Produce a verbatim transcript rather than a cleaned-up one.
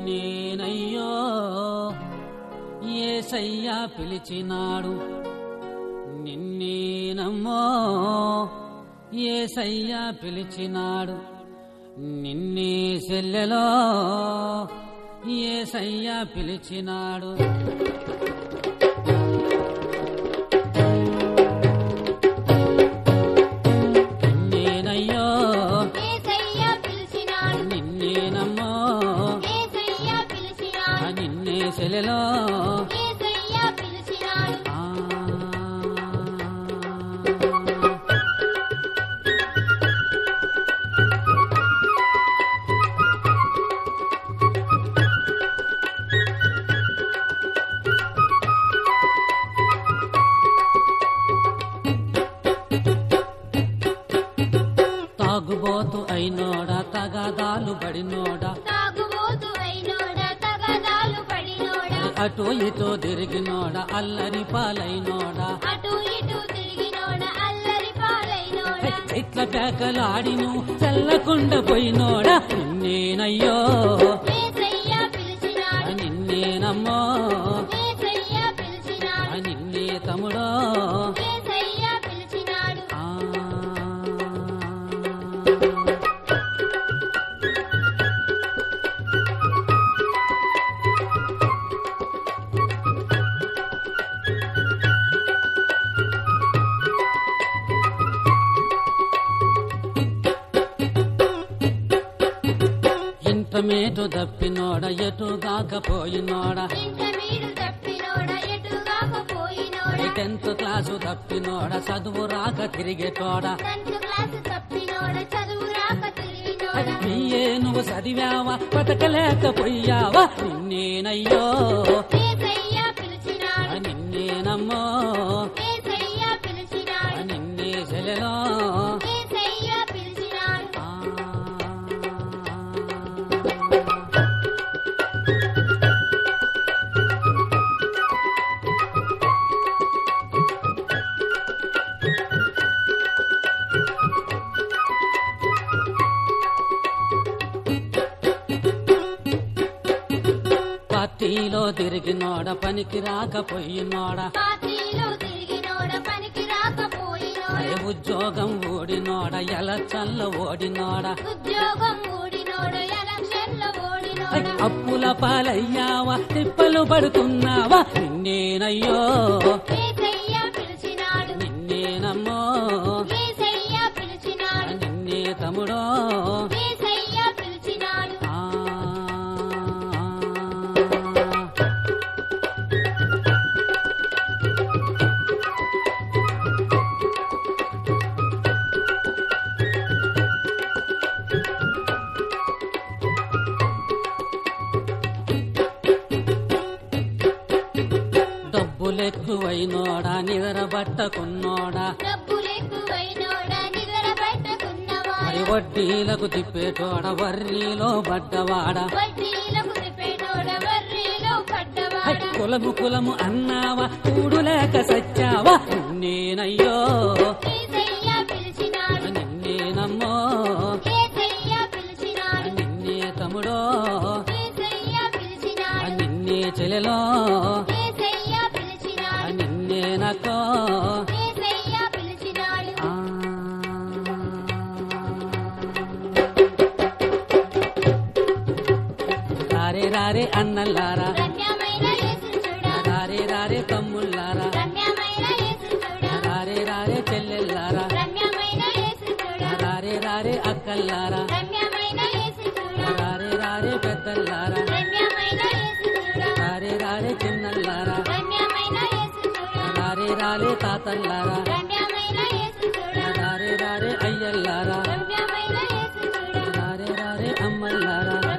నిన్నేనయ్యో యేసయ్య పిలిచినాడు, నిన్నేనమ్మో యేసయ్య పిలిచినాడు, నిన్నే సెల్లెలో యేసయ్య పిలిచినాడు. నిన్నేనయ్యో యేసయ్య పిలిచినాడు, నిన్నేనమ్మో యేసయ్య పిలిచినాడు, నిన్నే సెల్లెలో యేసయ్య పిలిచినాడు. ఆ తాగుబోతు అయినోడా తగాదాలు పడినోడా, తాగుబోతు అయినోడా తగాదాలు పడినోడా, అటో ఇటో తిరిగినోడా అల్లరి పాలైనోడా, అటు ఇటు తిరిగినోడా అల్లరి పాలైనోడా, ఇట్ల పేకలాడిను చల్లకుండ పోయినోడా. నిన్నేనయ్యో యేసయ్య పిలిచినాడు, నిన్నేనమ్మో యేసయ్య పిలిచినాడు, నిన్నే తమ్ముడో యేసయ్య పిలిచినాడు. ఆ ఇంటమేటు దప్పినోడ ఎటు దాకపోయినోడా, ఇంట వీడు తప్పినోడా ఎటుగాక పోయినోడా, టెన్త్ క్లాసు తప్పినోడా చదువు రాక తిరిగేటోడా, టెన్త్ క్లాసు తప్పినోడా చదువు రాక తిరిగినోడా, బియ్యే నువ్వు చదివావా బతకలేకపోయావా. నిన్నేనయ్యో యేసయ్య పిలిచినాడు, నిన్నేనమ్మో యేసయ్య పిలిచినాడు, నిన్నే సెలెలో యేసయ్య పిలిచినాడు. ఆ పార్టీలో తిరిగినోడ పనికి రాకపోయినోడా, పార్టీలో తిరిగినోడా పనికి రాకపోయినోడా, ఉద్యోగం ఓడినోడ ఎలక్షన్లో ఓడినోడా, ఉద్యోగం ఊడినోడా ఎలక్షన్లో ఓడినోడా, అప్పుల పాలయ్యావా తిప్పలు పడుతున్నావా. నిన్నేనయ్యో యేసయ్య పిలిచినాడు, నిన్నేనమ్మో యేసయ్య పిలిచినాడు, నిన్నే తమ్ముడో యేసయ్య పిలిచినాడు. ఆ డబ్బులెక్కువైనోడా నిద్రబట్టకున్నోడా, డబ్బులెక్కువైనోడా నిద్ర పట్టకున్నవాడా, మరి వడ్డీలకు తిప్పేటోడా వర్రీలో పడ్డవాడా, వడ్డీలకు తిప్పేటోడా వర్రీలో పడ్డవాడా, కులము కులము అన్నావా కూడులేక సచ్చావా. నిన్నేనయ్యో యేసయ్య పిలిచినాడు, నిన్నేనమ్మో యేసయ్య పిలిచినాడు, నిన్నే తమ్ముడో యేసయ్య పిలిచినాడు, నిన్నే చెలెలో యేసయ్య పిలిచినాడు, నిన్నే నకో యేసయ్య పిలిచినాడు. ఆ రారే రారే అన్నల్లారా, రమ్యమైన యేసుని చూడా, రారే రారే తమ్ముళ్ళారా, రమ్యమైన యేసుని చూడా, రారే రారే చెల్లెల్లారా, రమ్యమైన యేసుని చూడా, రారే రారే అక్కల్లారా, రమ్యమైన యేసుని చూడా, రారే రారే పెద్దల్లారా, రమ్యమైన యేసుని చూడా, రారే రారే చిన్నల్లారా, రమ్యమైన యేసుని చూడా, రారే రారే తాతల్లారా, రమ్యమైన యేసుని చూడా, రారే రారే అయ్యల్లారా, రమ్యమైన యేసుని చూడా, రారే రారే అమ్మల్లారా,